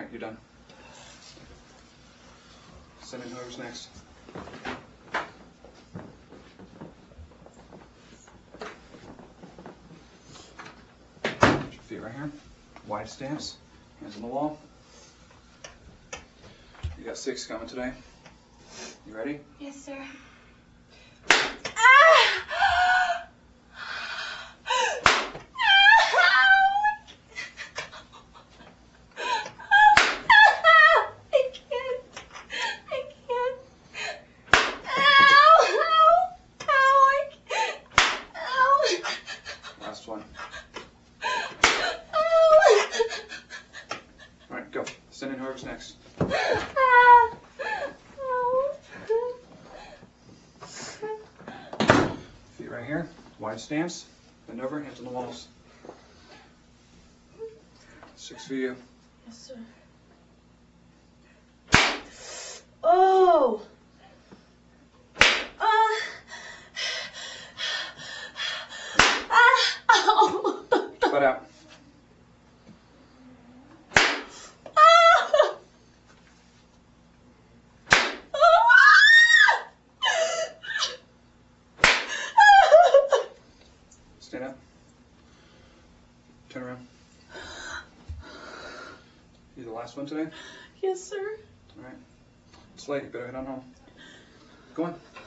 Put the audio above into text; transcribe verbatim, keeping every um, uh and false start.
Alright, you're done. Send in whoever's next. Put your feet right here. Wide stance. Hands on the wall. You got six coming today. You ready? Yes, sir. Last one. Alright, go. Send in whoever's next. Feet right here. Wide stance. Bend over, hands on the walls. Six for you. Yes, sir. Oh! Ah! Ah! Ow! Butt out. Stand up. Turn around. You the last one today? Yes, sir. Alright. It's late. You better head on home. Go on.